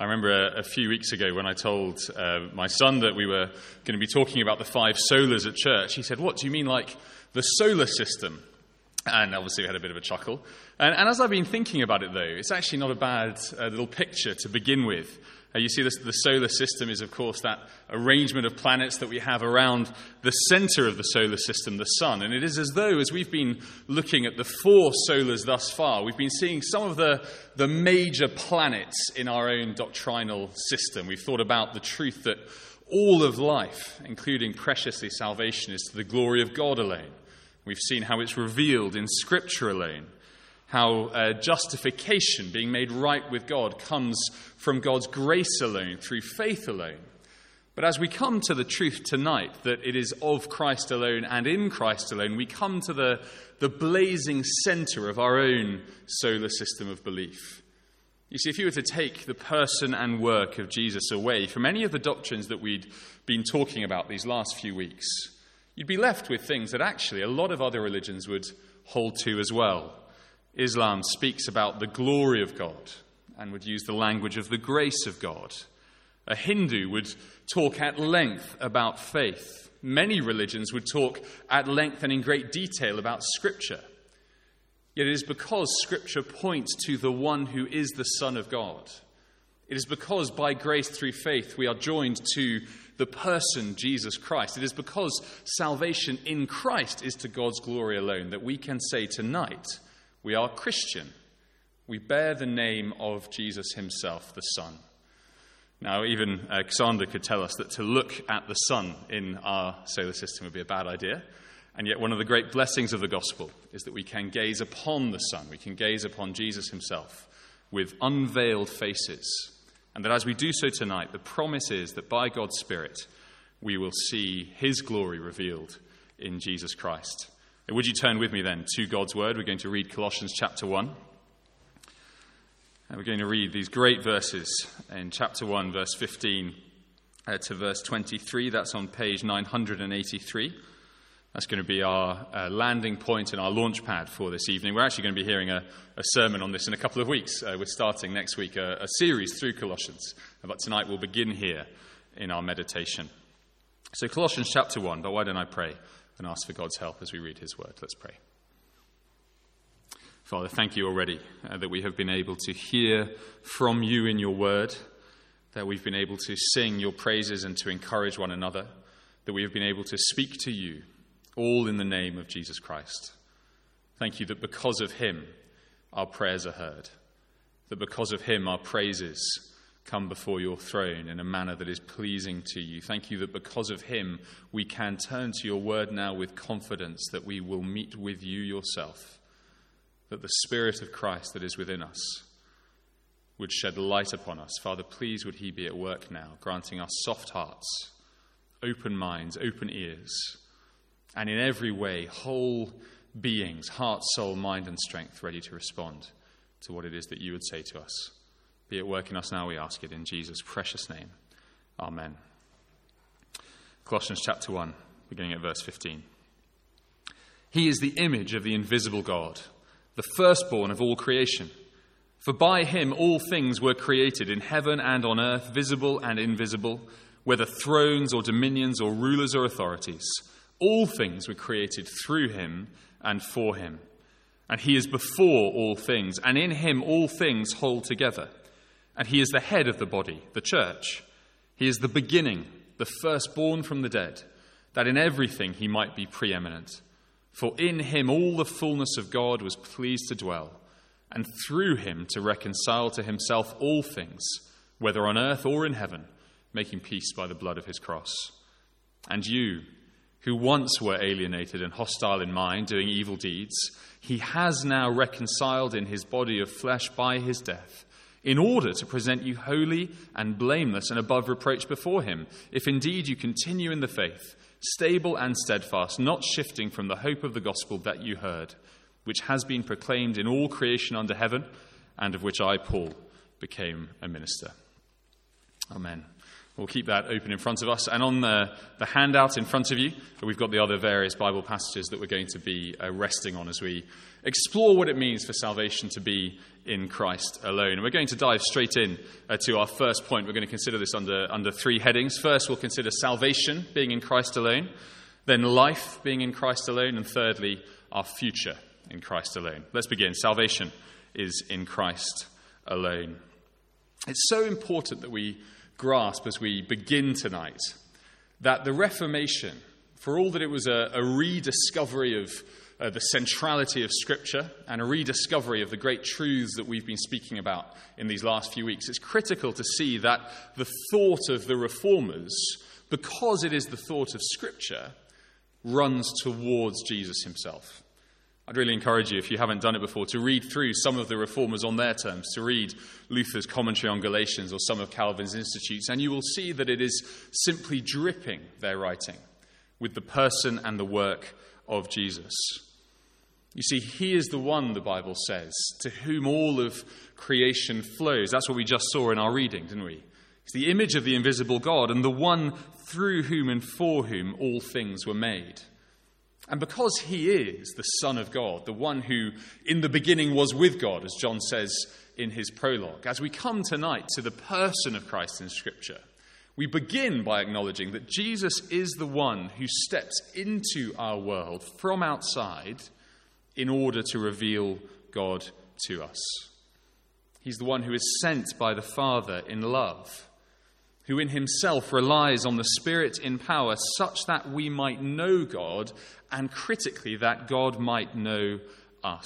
I remember a few weeks ago when I told my son that we were going to be talking about the 5 solas at church. He said, "What, do you mean like the solar system?" And obviously we had a bit of a chuckle. And as I've been thinking about it, though, it's actually not a bad little picture to begin with. You see, the solar system is, of course, that arrangement of planets that we have around the center of the solar system, the sun. And it is as though, as we've been looking at the 4 solars thus far, we've been seeing some of the major planets in our own doctrinal system. We've thought about the truth that all of life, including preciously salvation, is to the glory of God alone. We've seen how it's revealed in Scripture alone. How justification, being made right with God, comes from God's grace alone, through faith alone. But as we come to the truth tonight, that it is of Christ alone and in Christ alone, we come to the blazing center of our own solar system of belief. You see, if you were to take the person and work of Jesus away from any of the doctrines that we'd been talking about these last few weeks, you'd be left with things that actually a lot of other religions would hold to as well. Islam speaks about the glory of God and would use the language of the grace of God. A Hindu would talk at length about faith. Many religions would talk at length and in great detail about Scripture. Yet it is because Scripture points to the one who is the Son of God. It is because by grace through faith we are joined to the person Jesus Christ. It is because salvation in Christ is to God's glory alone that we can say tonight, we are Christian. We bear the name of Jesus himself, the Son. Now, even Xander could tell us that to look at the sun in our solar system would be a bad idea. And yet one of the great blessings of the gospel is that we can gaze upon the Son. We can gaze upon Jesus himself with unveiled faces. And that as we do so tonight, the promise is that by God's Spirit, we will see his glory revealed in Jesus Christ. Would you turn with me then to God's word? We're going to read Colossians chapter 1. And we're going to read these great verses in chapter 1, verse 15 to verse 23. That's on page 983. That's going to be our landing point and our launch pad for this evening. We're actually going to be hearing a sermon on this in a couple of weeks. We're starting next week a series through Colossians. But tonight we'll begin here in our meditation. So Colossians chapter 1, but why don't I pray and ask for God's help as we read his word. Let's pray. Father, thank you already that we have been able to hear from you in your word, that we've been able to sing your praises and to encourage one another, that we have been able to speak to you, all in the name of Jesus Christ. Thank you that because of him, our prayers are heard, that because of him, our praises come before your throne in a manner that is pleasing to you. Thank you that because of him, we can turn to your word now with confidence that we will meet with you yourself, that the Spirit of Christ that is within us would shed light upon us. Father, please would he be at work now, granting us soft hearts, open minds, open ears, and in every way, whole beings, heart, soul, mind, and strength, ready to respond to what it is that you would say to us. Be at work in us now, we ask it in Jesus' precious name. Amen. Colossians chapter 1, beginning at verse 15. He is the image of the invisible God, the firstborn of all creation. For by him all things were created in heaven and on earth, visible and invisible, whether thrones or dominions or rulers or authorities. All things were created through him and for him. And he is before all things, and in him all things hold together. And he is the head of the body, the church. He is the beginning, the firstborn from the dead, that in everything he might be preeminent. For in him all the fullness of God was pleased to dwell, and through him to reconcile to himself all things, whether on earth or in heaven, making peace by the blood of his cross. And you, who once were alienated and hostile in mind, doing evil deeds, he has now reconciled in his body of flesh by his death, in order to present you holy and blameless and above reproach before him, if indeed you continue in the faith, stable and steadfast, not shifting from the hope of the gospel that you heard, which has been proclaimed in all creation under heaven, and of which I, Paul, became a minister. Amen. We'll keep that open in front of us. And on the handout in front of you, we've got the other various Bible passages that we're going to be resting on as we explore what it means for salvation to be in Christ alone. And we're going to dive straight in to our first point. We're going to consider this under three headings. First, we'll consider salvation being in Christ alone. Then life being in Christ alone. And thirdly, our future in Christ alone. Let's begin. Salvation is in Christ alone. It's so important that we grasp as we begin tonight that the Reformation, for all that it was a rediscovery of the centrality of Scripture and a rediscovery of the great truths that we've been speaking about in these last few weeks, it's critical to see that the thought of the Reformers, because it is the thought of Scripture, runs towards Jesus himself. I'd really encourage you, if you haven't done it before, to read through some of the Reformers on their terms, to read Luther's commentary on Galatians or some of Calvin's Institutes, and you will see that it is simply dripping, their writing, with the person and the work of Jesus. You see, he is the one, the Bible says, to whom all of creation flows. That's what we just saw in our reading, didn't we? It's the image of the invisible God and the one through whom and for whom all things were made. And because he is the Son of God, the one who in the beginning was with God, as John says in his prologue, as we come tonight to the person of Christ in Scripture, we begin by acknowledging that Jesus is the one who steps into our world from outside in order to reveal God to us. He's the one who is sent by the Father in love, who in himself relies on the Spirit in power such that we might know God and critically that God might know us.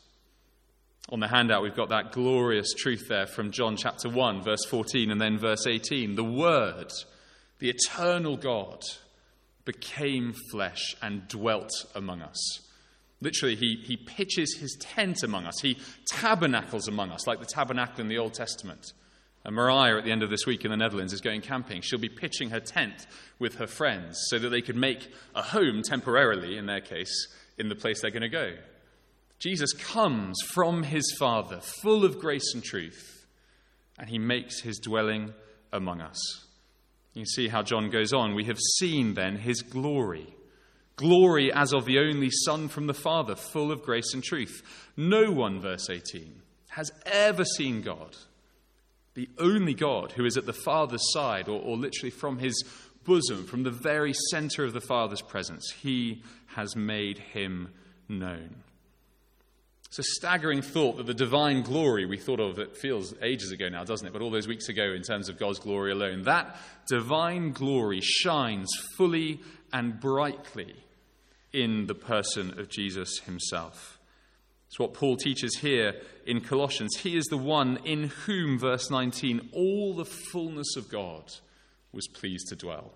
On the handout we've got that glorious truth there from John chapter 1 verse 14 and then verse 18. The Word, the eternal God, became flesh and dwelt among us. Literally, he pitches his tent among us. He tabernacles among us like the tabernacle in the Old Testament. And Mariah, at the end of this week in the Netherlands, is going camping. She'll be pitching her tent with her friends so that they could make a home temporarily, in their case, in the place they're going to go. Jesus comes from his Father, full of grace and truth, and he makes his dwelling among us. You can see how John goes on. We have seen then his glory. Glory as of the only Son from the Father, full of grace and truth. No one, verse 18, has ever seen God. The only God who is at the Father's side, or literally from his bosom, from the very center of the Father's presence, he has made him known. It's a staggering thought that the divine glory we thought of, it feels ages ago now, doesn't it? But all those weeks ago in terms of God's glory alone, that divine glory shines fully and brightly in the person of Jesus himself. It's what Paul teaches here in Colossians. He is the one in whom, verse 19, all the fullness of God was pleased to dwell.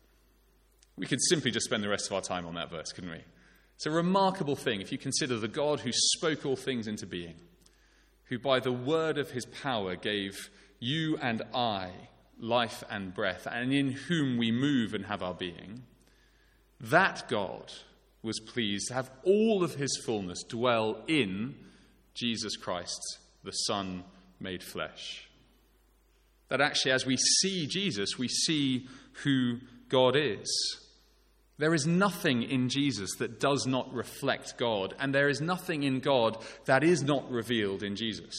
We could simply just spend the rest of our time on that verse, couldn't we? It's a remarkable thing if you consider the God who spoke all things into being, who by the word of his power gave you and I life and breath, and in whom we move and have our being. That God was pleased to have all of his fullness dwell in Jesus Christ, the Son made flesh. That actually, as we see Jesus, we see who God is. There is nothing in Jesus that does not reflect God, and there is nothing in God that is not revealed in Jesus.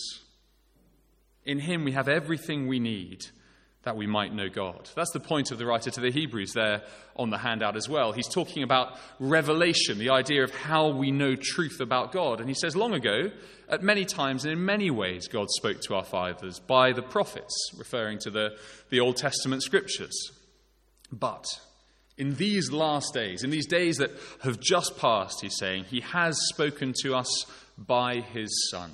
In him we have everything we need that we might know God. That's the point of the writer to the Hebrews there on the handout as well. He's talking about revelation, the idea of how we know truth about God. And he says, long ago, at many times and in many ways, God spoke to our fathers by the prophets, referring to the Old Testament scriptures. But in these last days, in these days that have just passed, he's saying, he has spoken to us by his Son.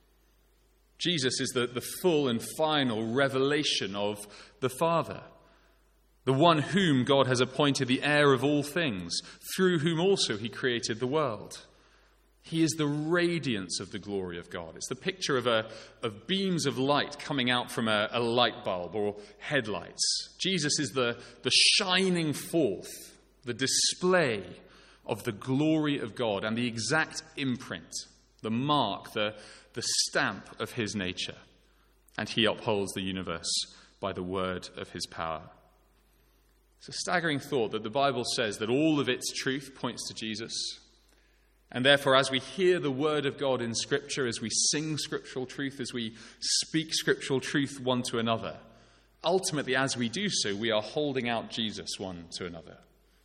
Jesus is the full and final revelation of the Father, the one whom God has appointed the heir of all things, through whom also he created the world. He is the radiance of the glory of God. It's the picture of beams of light coming out from a light bulb or headlights. Jesus is the shining forth, the display of the glory of God and the exact imprint, the mark, the stamp of his nature. And he upholds the universe by the word of his power. It's a staggering thought that the Bible says that all of its truth points to Jesus. And therefore, as we hear the word of God in Scripture, as we sing scriptural truth, as we speak scriptural truth one to another, ultimately, as we do so, we are holding out Jesus one to another.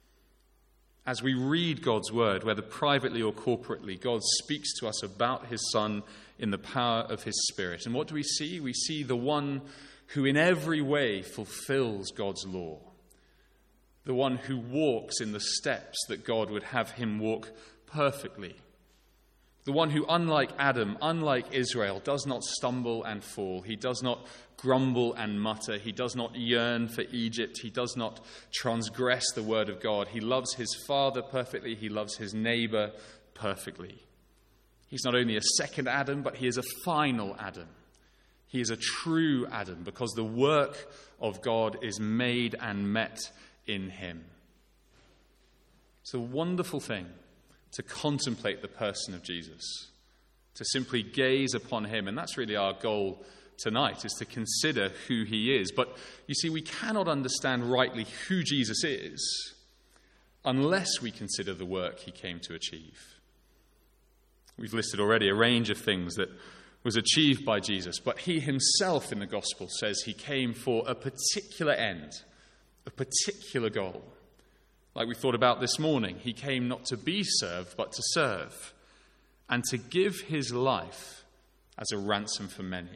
As we read God's word, whether privately or corporately, God speaks to us about his Son in the power of his Spirit. And what do we see? We see the one who in every way fulfills God's law. The one who walks in the steps that God would have him walk perfectly. The one who, unlike Adam, unlike Israel, does not stumble and fall. He does not grumble and mutter. He does not yearn for Egypt. He does not transgress the word of God. He loves his Father perfectly. He loves his neighbor perfectly. He's not only a second Adam, but he is a final Adam. He is a true Adam because the work of God is made and met in him. It's a wonderful thing to contemplate the person of Jesus, to simply gaze upon him. And that's really our goal tonight, is to consider who he is. But you see, we cannot understand rightly who Jesus is unless we consider the work he came to achieve. We've listed already a range of things that was achieved by Jesus, but he himself in the gospel says he came for a particular end, a particular goal. Like we thought about this morning, he came not to be served, but to serve, and to give his life as a ransom for many.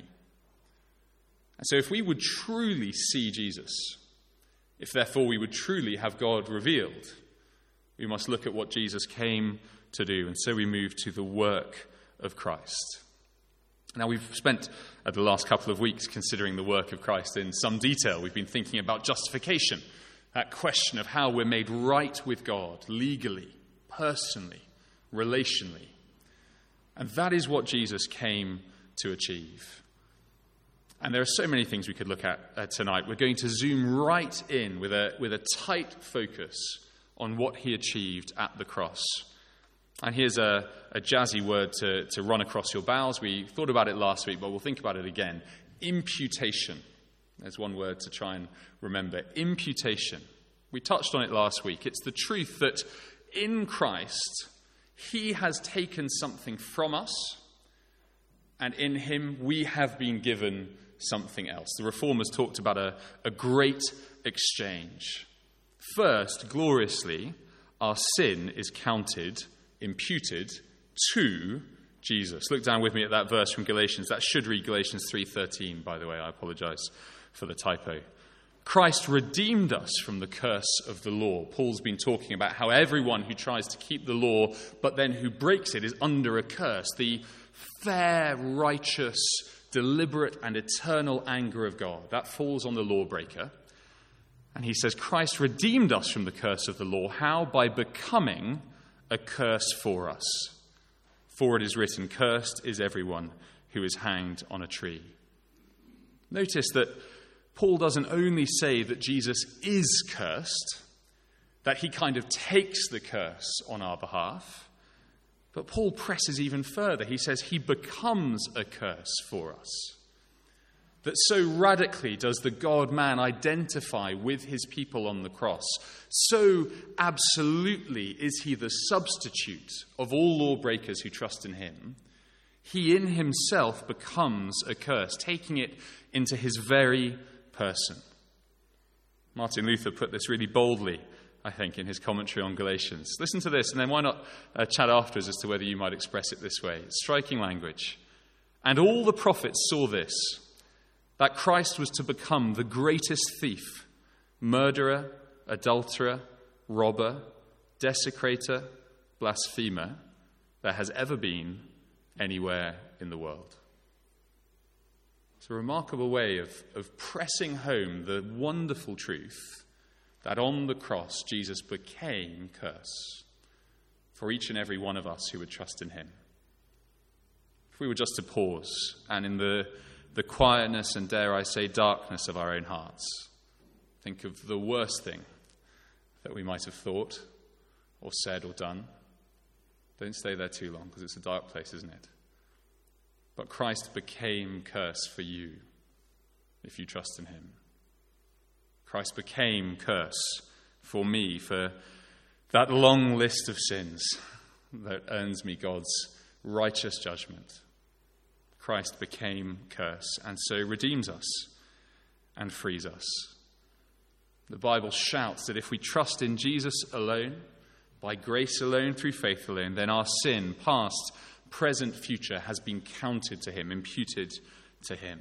And so if we would truly see Jesus, if therefore we would truly have God revealed, we must look at what Jesus came to do. And so we move to the work of Christ. Now, we've spent the last couple of weeks considering the work of Christ in some detail. We've been thinking about justification, that question of how we're made right with God, legally, personally, relationally. And that is what Jesus came to achieve. And there are so many things we could look at tonight. We're going to zoom right in with a tight focus on what he achieved at the cross. And here's a jazzy word to run across your bowels. We thought about it last week, but we'll think about it again. Imputation. There's one word to try and remember. Imputation. We touched on it last week. It's the truth that in Christ, he has taken something from us, and in him we have been given something else. The Reformers talked about a great exchange. First, gloriously, our sin is imputed to Jesus. Look down with me at that verse from Galatians. That should read Galatians 3:13, by the way. I apologize for the typo. Christ redeemed us from the curse of the law. Paul's been talking about how everyone who tries to keep the law, but then who breaks it, is under a curse. The fair, righteous, deliberate, and eternal anger of God. That falls on the lawbreaker. And he says, Christ redeemed us from the curse of the law. How? By becoming a curse for us. For it is written, cursed is everyone who is hanged on a tree. Notice that Paul doesn't only say that Jesus is cursed, that he kind of takes the curse on our behalf, but Paul presses even further. He says he becomes a curse for us. That so radically does the God-man identify with his people on the cross. So absolutely is he the substitute of all lawbreakers who trust in him. He in himself becomes a curse, taking it into his very person. Martin Luther put this really boldly, I think, in his commentary on Galatians. Listen to this, and then why not chat afterwards as to whether you might express it this way. It's striking language. And all the prophets saw this, that Christ was to become the greatest thief, murderer, adulterer, robber, desecrator, blasphemer there has ever been anywhere in the world. It's a remarkable way of pressing home the wonderful truth that on the cross Jesus became curse for each and every one of us who would trust in him. If we were just to pause and in the quietness and, dare I say, darkness of our own hearts, think of the worst thing that we might have thought or said or done. Don't stay there too long, because it's a dark place, isn't it? But Christ became curse for you if you trust in him. Christ became curse for me, for that long list of sins that earns me God's righteous judgment. Christ became curse and so redeems us and frees us. The Bible shouts that if we trust in Jesus alone, by grace alone, through faith alone, then our sin, past, present, future, has been counted to him, imputed to him.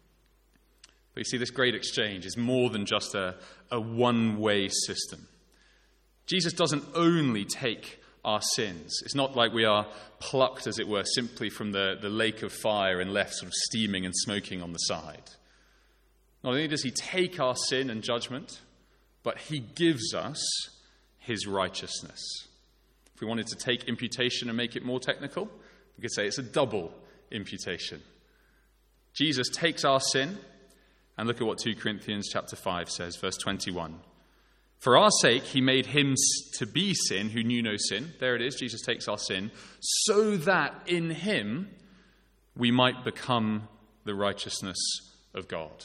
But you see, this great exchange is more than just a one-way system. Jesus doesn't only take our sins. It's not like we are plucked, as it were, simply from the lake of fire and left sort of steaming and smoking on the side. Not only does he take our sin and judgment, but he gives us his righteousness. If we wanted to take imputation and make it more technical, we could say it's a double imputation. Jesus takes our sin, and look at what 2 Corinthians chapter 5 says, verse 21. For our sake, he made him to be sin who knew no sin. There it is, Jesus takes our sin, so that in him we might become the righteousness of God.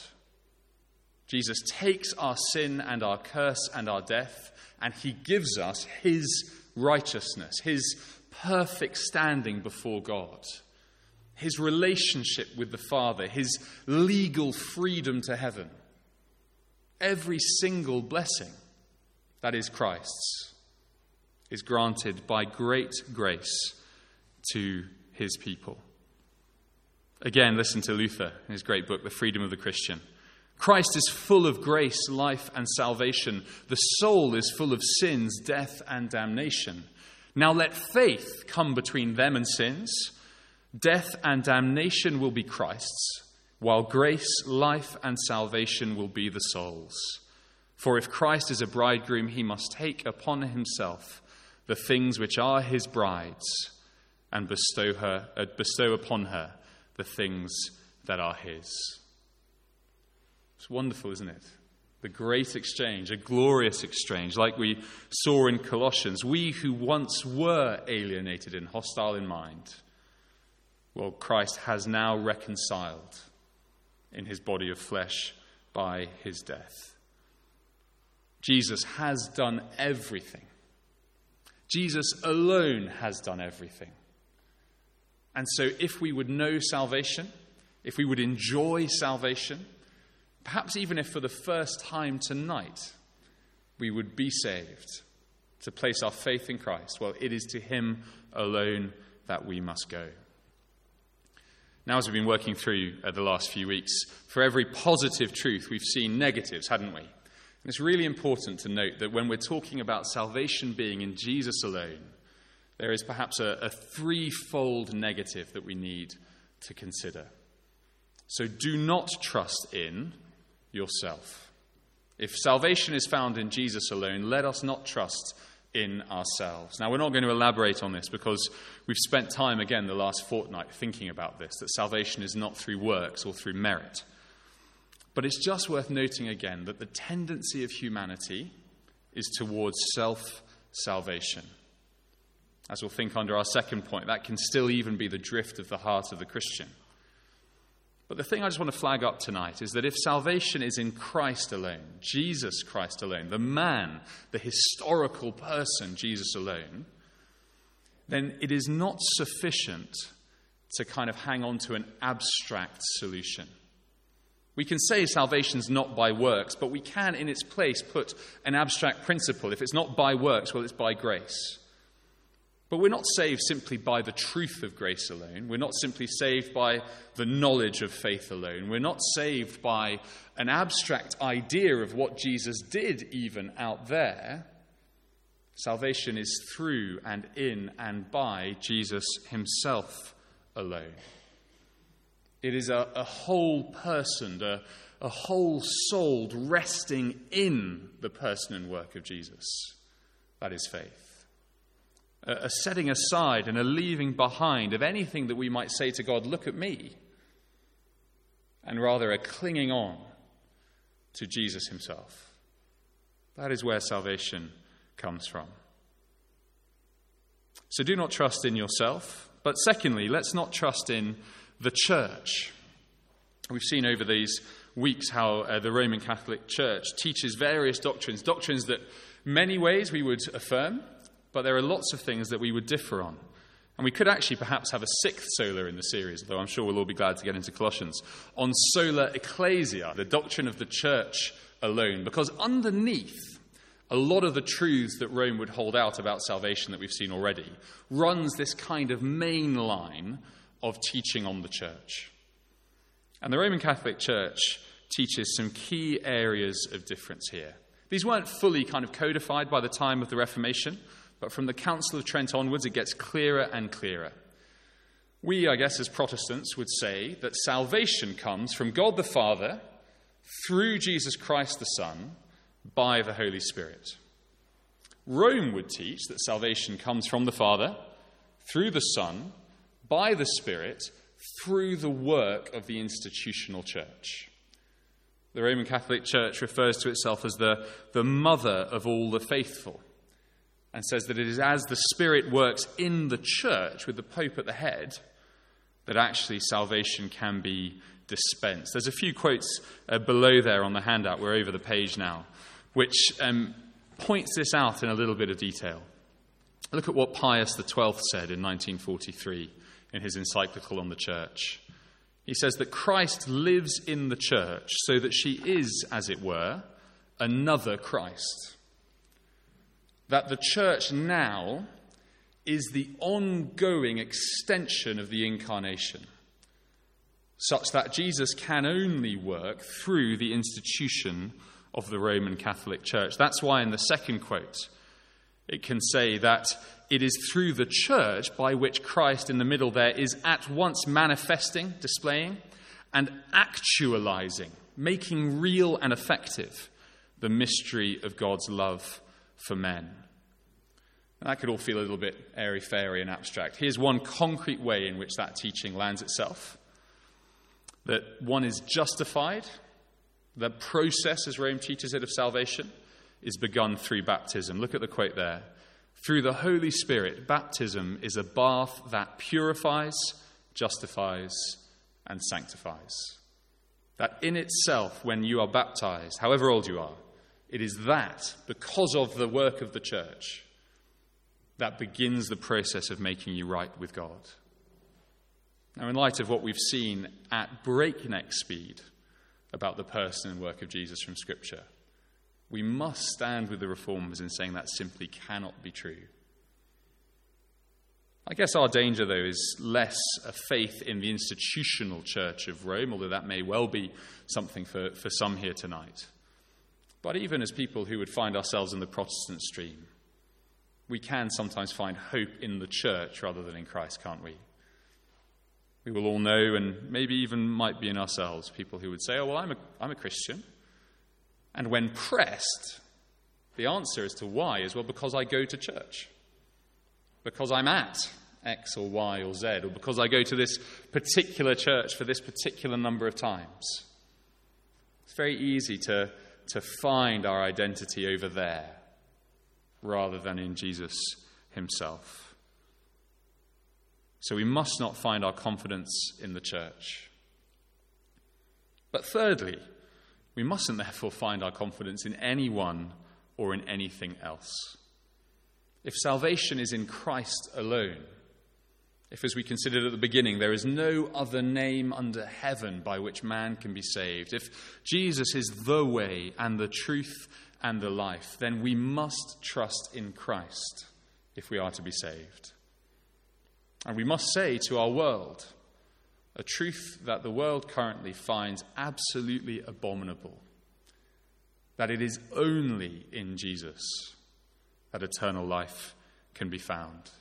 Jesus takes our sin and our curse and our death, and he gives us his righteousness, his perfect standing before God, his relationship with the Father, his legal freedom to heaven. Every single blessing that is Christ's is granted by great grace to his people. Again, listen to Luther in his great book, The Freedom of the Christian. Christ is full of grace, life, and salvation. The soul is full of sins, death, and damnation. Now let faith come between them and sins. Death and damnation will be Christ's, while grace, life, and salvation will be the soul's. For if Christ is a bridegroom, he must take upon himself the things which are his bride's and bestow upon her the things that are his. It's wonderful, isn't it? The great exchange, a glorious exchange, like we saw in Colossians. We who once were alienated and hostile in mind, well, Christ has now reconciled in his body of flesh by his death. Jesus has done everything. Jesus alone has done everything. And so if we would know salvation, if we would enjoy salvation, perhaps even if for the first time tonight we would be saved, to place our faith in Christ, well, it is to him alone that we must go. Now, as we've been working through the last few weeks, for every positive truth, we've seen negatives, hadn't we? And it's really important to note that when we're talking about salvation being in Jesus alone, there is perhaps a threefold negative that we need to consider. So do not trust in yourself. If salvation is found in Jesus alone, let us not trust in ourselves. Now, we're not going to elaborate on this because we've spent time again the last fortnight thinking about this, that salvation is not through works or through merit. But it's just worth noting again that the tendency of humanity is towards self-salvation. As we'll think under our second point, that can still even be the drift of the heart of the Christian. But the thing I just want to flag up tonight is that if salvation is in Christ alone, Jesus Christ alone, the man, the historical person, Jesus alone, then it is not sufficient to kind of hang on to an abstract solution. We can say salvation's not by works, but we can in its place put an abstract principle. If it's not by works, well, it's by grace. But we're not saved simply by the truth of grace alone. We're not simply saved by the knowledge of faith alone. We're not saved by an abstract idea of what Jesus did even out there. Salvation is through and in and by Jesus himself alone. It is a whole person, a whole soul resting in the person and work of Jesus. That is faith. A setting aside and a leaving behind of anything that we might say to God, look at me, and rather a clinging on to Jesus himself. That is where salvation comes from. So do not trust in yourself, but secondly, let's not trust in the church. We've seen over these weeks how the Roman Catholic Church teaches various doctrines that many ways we would affirm, but there are lots of things that we would differ on. And we could actually perhaps have a sixth sola in the series, though I'm sure we'll all be glad to get into Colossians, on sola ecclesia, the doctrine of the church alone. Because underneath a lot of the truths that Rome would hold out about salvation that we've seen already runs this kind of main line of teaching on the church. And the Roman Catholic Church teaches some key areas of difference here. These weren't fully kind of codified by the time of the Reformation, but from the Council of Trent onwards, it gets clearer and clearer. We, I guess, as Protestants would say that salvation comes from God the Father through Jesus Christ the Son by the Holy Spirit. Rome would teach that salvation comes from the Father through the Son by the Spirit through the work of the institutional church. The Roman Catholic Church refers to itself as the mother of all the faithful, and says that it is as the Spirit works in the church with the Pope at the head that actually salvation can be dispensed. There's a few quotes below there on the handout, we're over the page now, which points this out in a little bit of detail. Look at what Pius XII said in 1943 in his encyclical on the church. He says that Christ lives in the church so that she is, as it were, another Christ. That the church now is the ongoing extension of the incarnation, such that Jesus can only work through the institution of the Roman Catholic Church. That's why in the second quote, it can say that it is through the church by which Christ in the middle there is at once manifesting, displaying, and actualizing, making real and effective the mystery of God's love for men. And that could all feel a little bit airy-fairy and abstract. Here's one concrete way in which that teaching lands itself. That one is justified. The process, as Rome teaches it, of salvation is begun through baptism. Look at the quote there. Through the Holy Spirit, baptism is a bath that purifies, justifies, and sanctifies. That in itself, when you are baptized, however old you are, it is that, because of the work of the church, that begins the process of making you right with God. Now, in light of what we've seen at breakneck speed about the person and work of Jesus from Scripture, we must stand with the Reformers in saying that simply cannot be true. I guess our danger, though, is less a faith in the institutional church of Rome, although that may well be something for some here tonight. But even as people who would find ourselves in the Protestant stream, we can sometimes find hope in the church rather than in Christ, can't we? We will all know, and maybe even might be in ourselves, people who would say, oh, well, I'm a Christian. And when pressed, the answer as to why is, well, because I go to church. Because I'm at X or Y or Z, or because I go to this particular church for this particular number of times. It's very easy to find our identity over there rather than in Jesus himself. So we must not find our confidence in the church. But thirdly, we mustn't therefore find our confidence in anyone or in anything else. If salvation is in Christ alone, if, as we considered at the beginning, there is no other name under heaven by which man can be saved, if Jesus is the way and the truth and the life, then we must trust in Christ if we are to be saved. And we must say to our world a truth that the world currently finds absolutely abominable, that it is only in Jesus that eternal life can be found.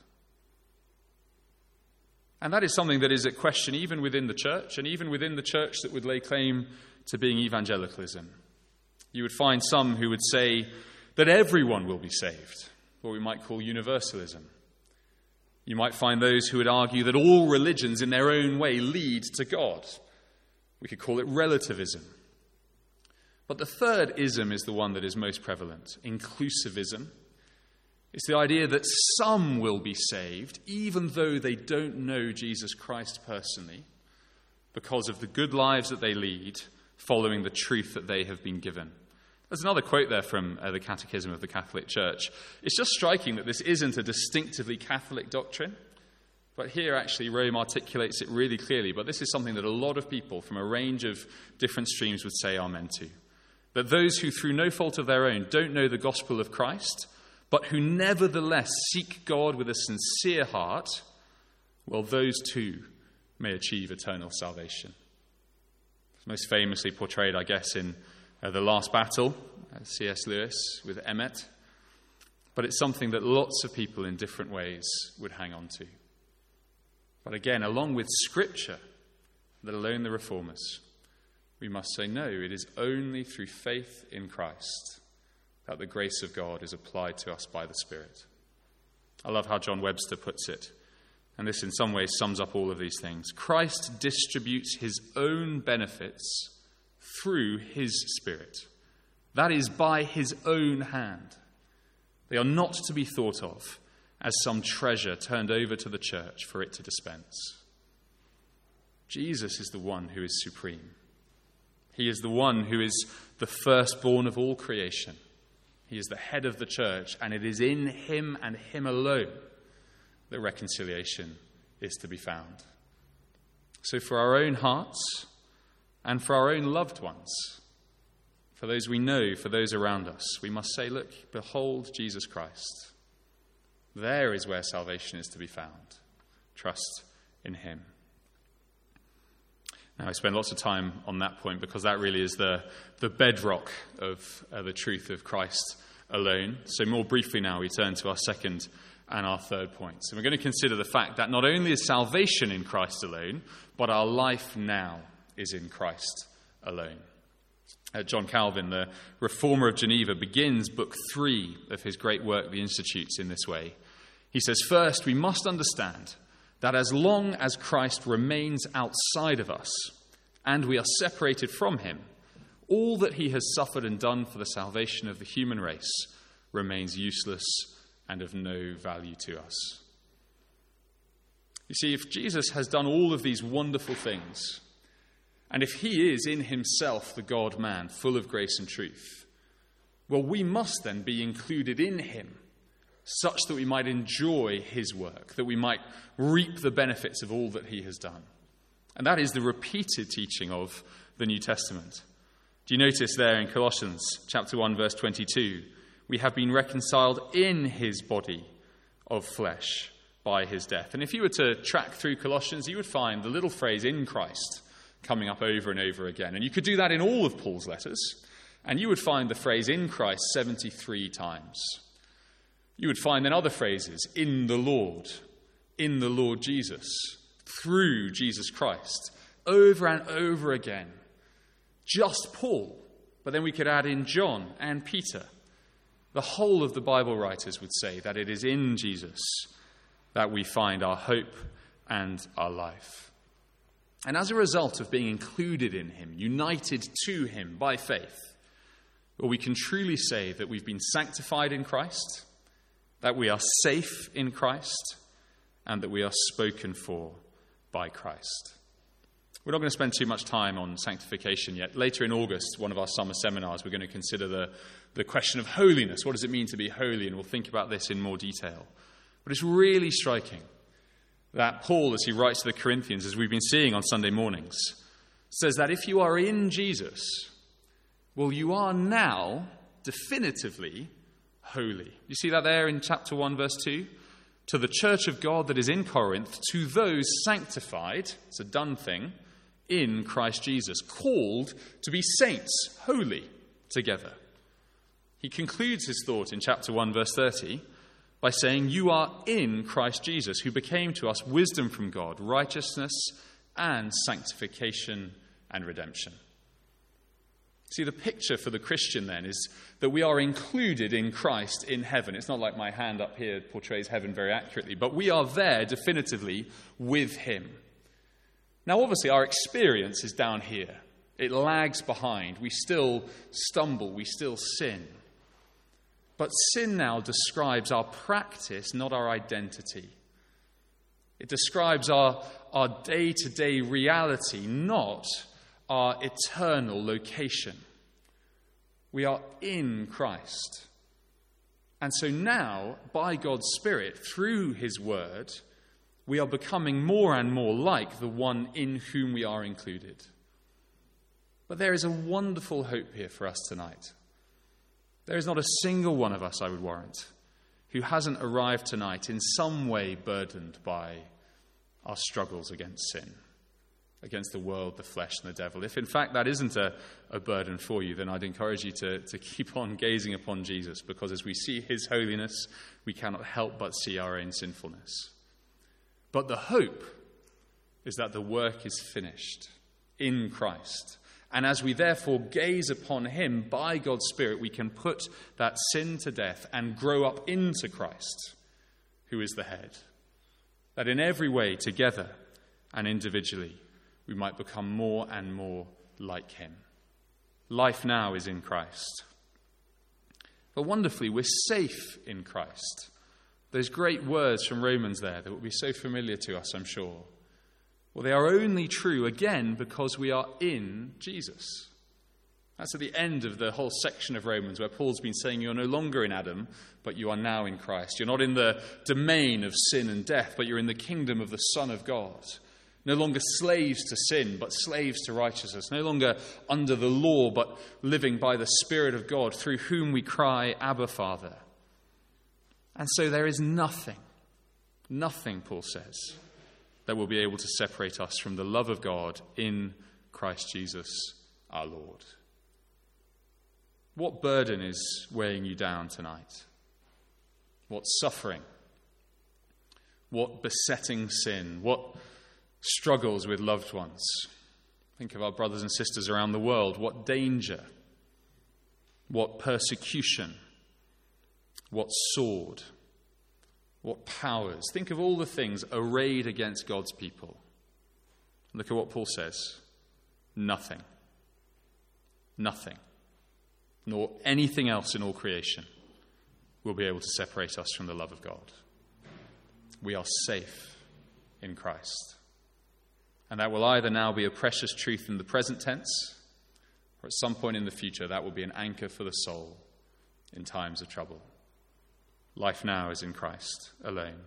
And that is something that is at question even within the church, and even within the church that would lay claim to being evangelicalism. You would find some who would say that everyone will be saved, what we might call universalism. You might find those who would argue that all religions in their own way lead to God. We could call it relativism. But the third ism is the one that is most prevalent, inclusivism. It's the idea that some will be saved, even though they don't know Jesus Christ personally, because of the good lives that they lead, following the truth that they have been given. There's another quote there from the Catechism of the Catholic Church. It's just striking that this isn't a distinctively Catholic doctrine, but here actually Rome articulates it really clearly. But this is something that a lot of people from a range of different streams would say amen to. That those who through no fault of their own don't know the gospel of Christ, but who nevertheless seek God with a sincere heart, well, those too may achieve eternal salvation. It's most famously portrayed, I guess, in The Last Battle, C.S. Lewis with Emmet. But it's something that lots of people in different ways would hang on to. But again, along with Scripture, let alone the Reformers, we must say no, it is only through faith in Christ that the grace of God is applied to us by the Spirit. I love how John Webster puts it, and this in some ways sums up all of these things. Christ distributes his own benefits through his Spirit. That is, by his own hand. They are not to be thought of as some treasure turned over to the church for it to dispense. Jesus is the one who is supreme. He is the one who is the firstborn of all creation. He is the head of the church, and it is in him and him alone that reconciliation is to be found. So for our own hearts and for our own loved ones, for those we know, for those around us, we must say, look, behold Jesus Christ. There is where salvation is to be found. Trust in him. Now, I spend lots of time on that point because that really is the bedrock of the truth of Christ alone. So more briefly now, we turn to our second and our third points. And we're going to consider the fact that not only is salvation in Christ alone, but our life now is in Christ alone. John Calvin, the Reformer of Geneva, begins Book 3 of his great work, The Institutes, in this way. He says, first, we must understand that as long as Christ remains outside of us and we are separated from him, all that he has suffered and done for the salvation of the human race remains useless and of no value to us. You see, if Jesus has done all of these wonderful things, and if he is in himself the God-man, full of grace and truth, well, we must then be included in him, such that we might enjoy his work, that we might reap the benefits of all that he has done. And that is the repeated teaching of the New Testament. Do you notice there in Colossians chapter 1, verse 22, we have been reconciled in his body of flesh by his death. And if you were to track through Colossians, you would find the little phrase in Christ coming up over and over again. And you could do that in all of Paul's letters, and you would find the phrase in Christ 73 times. You would find then other phrases, in the Lord Jesus, through Jesus Christ, over and over again. Just Paul, but then we could add in John and Peter. The whole of the Bible writers would say that it is in Jesus that we find our hope and our life. And as a result of being included in him, united to him by faith, well, we can truly say that we've been sanctified in Christ, that we are safe in Christ, and that we are spoken for by Christ. We're not going to spend too much time on sanctification yet. Later in August, one of our summer seminars, we're going to consider the question of holiness. What does it mean to be holy? And we'll think about this in more detail. But it's really striking that Paul, as he writes to the Corinthians, as we've been seeing on Sunday mornings, says that if you are in Jesus, well, you are now definitively holy. You see that there in chapter 1, verse 2? To the church of God that is in Corinth, to those sanctified, it's a done thing, in Christ Jesus, called to be saints, holy, together. He concludes his thought in chapter 1, verse 30, by saying, you are in Christ Jesus, who became to us wisdom from God, righteousness and sanctification and redemption. See, the picture for the Christian then is that we are included in Christ in heaven. It's not like my hand up here portrays heaven very accurately, but we are there definitively with him. Now, obviously, our experience is down here. It lags behind. We still stumble. We still sin. But sin now describes our practice, not our identity. It describes our day-to-day reality, not our eternal location. We are in Christ. And so now, by God's Spirit, through his word, we are becoming more and more like the one in whom we are included. But there is a wonderful hope here for us tonight. There is not a single one of us, I would warrant, who hasn't arrived tonight in some way burdened by our struggles against sin, against the world, the flesh, and the devil. If in fact that isn't a burden for you, then I'd encourage you to keep on gazing upon Jesus, because as we see his holiness, we cannot help but see our own sinfulness. But the hope is that the work is finished in Christ. And as we therefore gaze upon him by God's Spirit, we can put that sin to death and grow up into Christ, who is the head. That in every way, together and individually, we might become more and more like him. Life now is in Christ. But wonderfully, we're safe in Christ. Those great words from Romans there that will be so familiar to us, I'm sure. Well, they are only true, again, because we are in Jesus. That's at the end of the whole section of Romans where Paul's been saying you're no longer in Adam, but you are now in Christ. You're not in the domain of sin and death, but you're in the kingdom of the Son of God. No longer slaves to sin, but slaves to righteousness. No longer under the law, but living by the Spirit of God, through whom we cry, Abba, Father. And so there is nothing, Paul says, that will be able to separate us from the love of God in Christ Jesus our Lord. What burden is weighing you down tonight? What suffering? What besetting sin? What struggles with loved ones? Think of our brothers and sisters around the world. What danger? What persecution? What sword? What powers? Think of all the things arrayed against God's people. Look at what Paul says. Nothing. Nothing. Nor anything else in all creation will be able to separate us from the love of God. We are safe in Christ. And that will either now be a precious truth in the present tense, or at some point in the future, that will be an anchor for the soul in times of trouble. Life now is in Christ alone.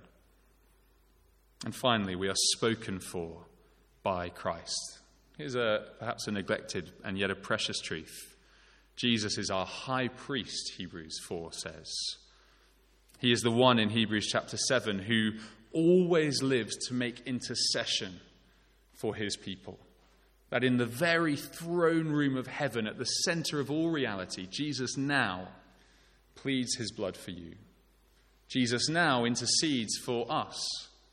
And finally, we are spoken for by Christ. Here's perhaps a neglected and yet a precious truth. Jesus is our high priest, Hebrews 4 says. He is the one in Hebrews chapter 7 who always lives to make intercession for his people. That in the very throne room of heaven, at the center of all reality, Jesus now pleads his blood for you. Jesus now intercedes for us.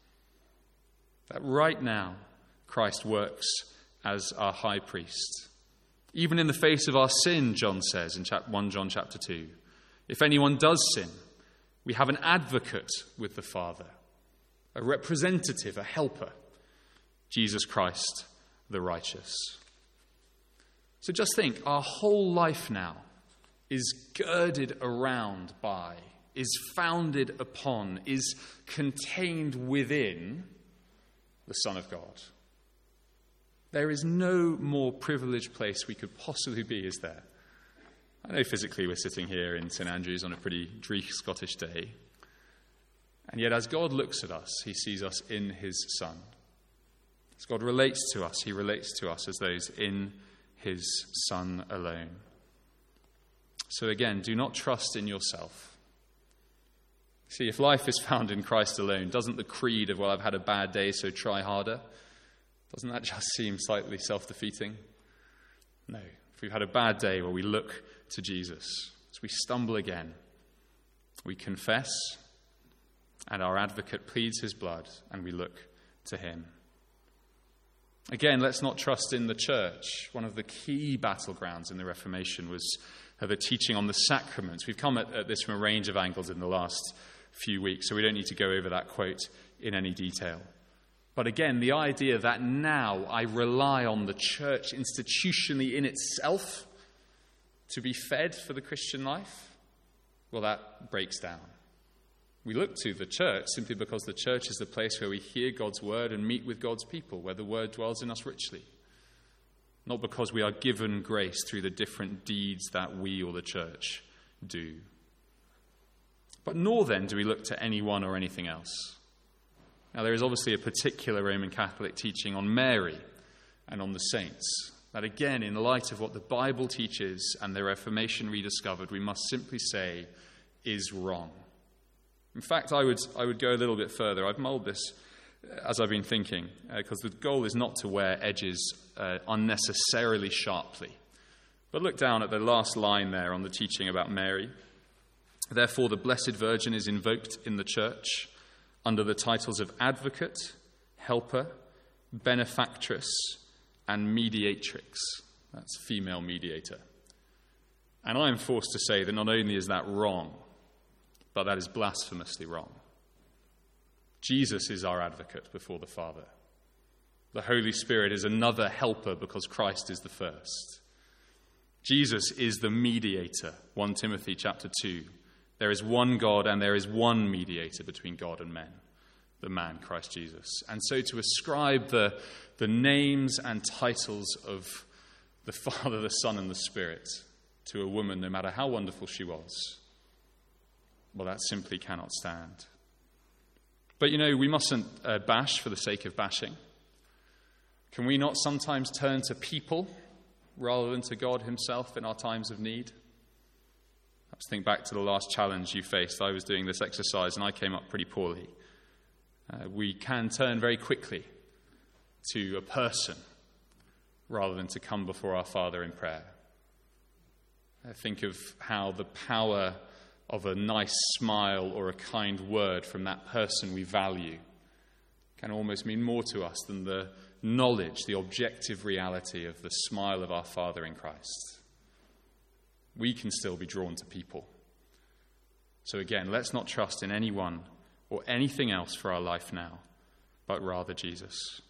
That right now, Christ works as our high priest. Even in the face of our sin, John says in 1 John chapter 2, if anyone does sin, we have an advocate with the Father, a representative, a helper, Jesus Christ, the righteous. So just think, our whole life now is girded around by, is founded upon, is contained within the Son of God. There is no more privileged place we could possibly be, is there? I know physically we're sitting here in St Andrews on a pretty dreich Scottish day. And yet as God looks at us, he sees us in his Son. As God relates to us, he relates to us as those in his Son alone. So again, do not trust in yourself. See, if life is found in Christ alone, doesn't the creed of, well, I've had a bad day, so try harder, doesn't that just seem slightly self-defeating? No. If we've had a bad day, well, we look to Jesus. As we stumble again, we confess, and our advocate pleads his blood, and we look to him. Again, let's not trust in the church. One of the key battlegrounds in the Reformation was the teaching on the sacraments. We've come at this from a range of angles in the last few weeks, so we don't need to go over that quote in any detail. But again, the idea that now I rely on the church institutionally in itself to be fed for the Christian life, well, that breaks down. We look to the church simply because the church is the place where we hear God's word and meet with God's people, where the word dwells in us richly. not because we are given grace through the different deeds that we or the church do. But nor then do we look to anyone or anything else. Now, there is obviously a particular Roman Catholic teaching on Mary and on the saints. That again, in light of what the Bible teaches and the Reformation rediscovered, we must simply say is wrong. In fact, I would go a little bit further. I've mulled this as I've been thinking, because the goal is not to wear edges unnecessarily sharply. But look down at the last line there on the teaching about Mary. Therefore, the Blessed Virgin is invoked in the church under the titles of advocate, helper, benefactress, and mediatrix. That's female mediator. And I am forced to say that not only is that wrong, but that is blasphemously wrong. Jesus is our advocate before the Father. The Holy Spirit is another helper because Christ is the first. Jesus is the mediator, 1 Timothy chapter 2. There is one God and there is one mediator between God and men, the man Christ Jesus. And so to ascribe the names and titles of the Father, the Son, and the Spirit to a woman, no matter how wonderful she was, well, that simply cannot stand. But, we mustn't bash for the sake of bashing. Can we not sometimes turn to people rather than to God himself in our times of need? Let's think back to the last challenge you faced. I was doing this exercise and I came up pretty poorly. We can turn very quickly to a person rather than to come before our Father in prayer. Think of how the power of a nice smile or a kind word from that person we value can almost mean more to us than the knowledge, the objective reality of the smile of our Father in Christ. We can still be drawn to people. So again, let's not trust in anyone or anything else for our life now, but rather Jesus.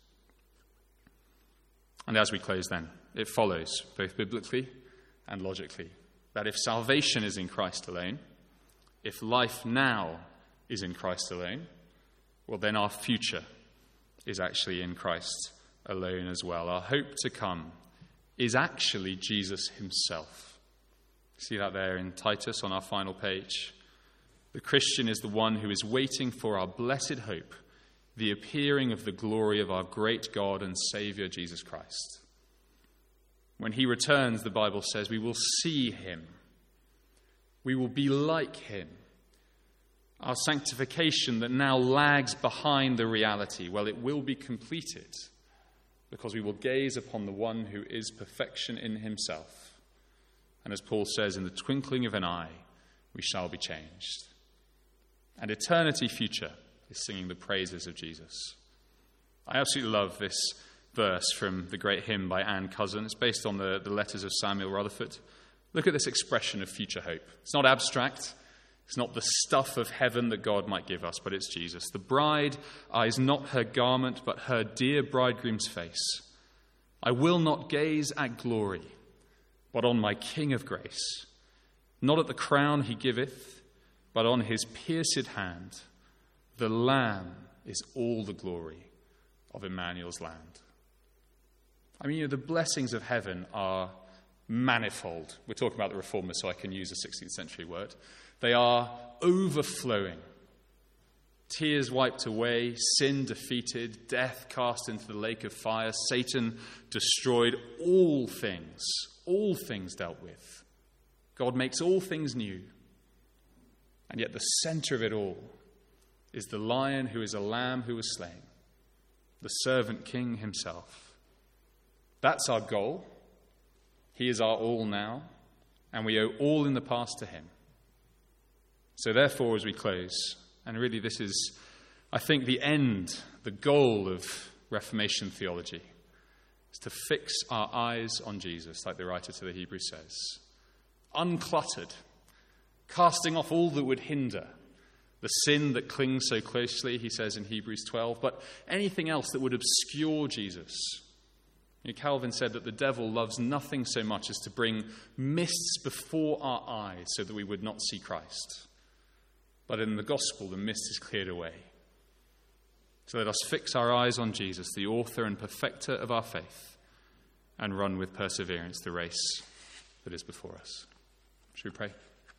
And as we close then, it follows, both biblically and logically, that if salvation is in Christ alone, if life now is in Christ alone, well, then our future is actually in Christ alone as well. Our hope to come is actually Jesus himself. See that there in Titus on our final page? The Christian is the one who is waiting for our blessed hope, the appearing of the glory of our great God and Saviour, Jesus Christ. When he returns, the Bible says, we will see him. We will be like him. Our sanctification that now lags behind the reality, well, it will be completed because we will gaze upon the one who is perfection in himself. And as Paul says, in the twinkling of an eye, we shall be changed. And eternity future is singing the praises of Jesus. I absolutely love this verse from the great hymn by Anne Cousin. It's based on the letters of Samuel Rutherford. Look at this expression of future hope. It's not abstract. It's not the stuff of heaven that God might give us, but it's Jesus. The bride eyes not her garment, but her dear bridegroom's face. I will not gaze at glory, but on my King of grace. Not at the crown he giveth, but on his pierced hand. The Lamb is all the glory of Emmanuel's land. I mean, the blessings of heaven are manifold. We're talking about the Reformers, so I can use a 16th century word. They are overflowing. Tears wiped away, sin defeated, death cast into the lake of fire, Satan destroyed, all things dealt with. God makes all things new. And yet the center of it all is the Lion who is a lamb who was slain, the servant king himself. That's our goal. He is our all now, and we owe all in the past to him. So therefore, as we close, and really this is, I think, the end, the goal of Reformation theology, is to fix our eyes on Jesus, like the writer to the Hebrews says. Uncluttered, casting off all that would hinder, the sin that clings so closely, he says in Hebrews 12, but anything else that would obscure Jesus. Calvin said that the devil loves nothing so much as to bring mists before our eyes so that we would not see Christ. But in the gospel, the mist is cleared away. So let us fix our eyes on Jesus, the author and perfecter of our faith, and run with perseverance the race that is before us. Should we pray?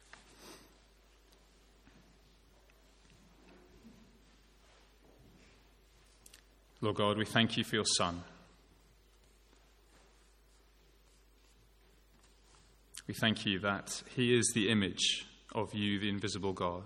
Lord God, we thank you for your Son. We thank you that he is the image of you, the invisible God,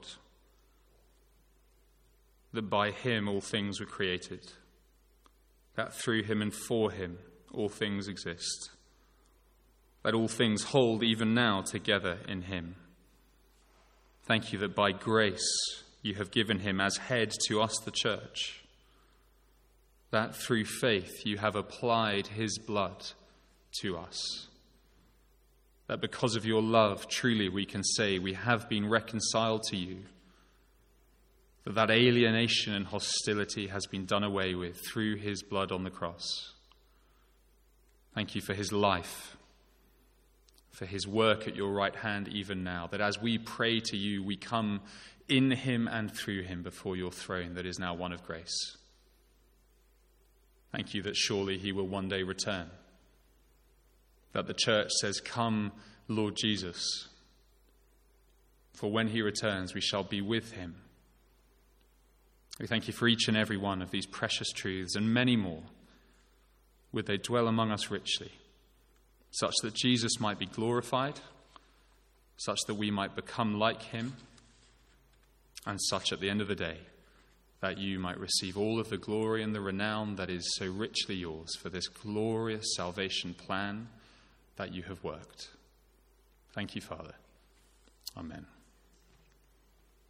that by him all things were created, that through him and for him all things exist, that all things hold even now together in him. Thank you that by grace you have given him as head to us, the church, that through faith you have applied his blood to us, that because of your love truly we can say we have been reconciled to you, that alienation and hostility has been done away with through his blood on the cross. Thank you for his life, for his work at your right hand even now, that as we pray to you, we come in him and through him before your throne that is now one of grace. Thank you that surely he will one day return, that the church says, "Come, Lord Jesus," for when he returns, we shall be with him. We thank you for each and every one of these precious truths and many more. Would they dwell among us richly, such that Jesus might be glorified, such that we might become like him, and such at the end of the day that you might receive all of the glory and the renown that is so richly yours for this glorious salvation plan that you have worked. Thank you, Father. Amen.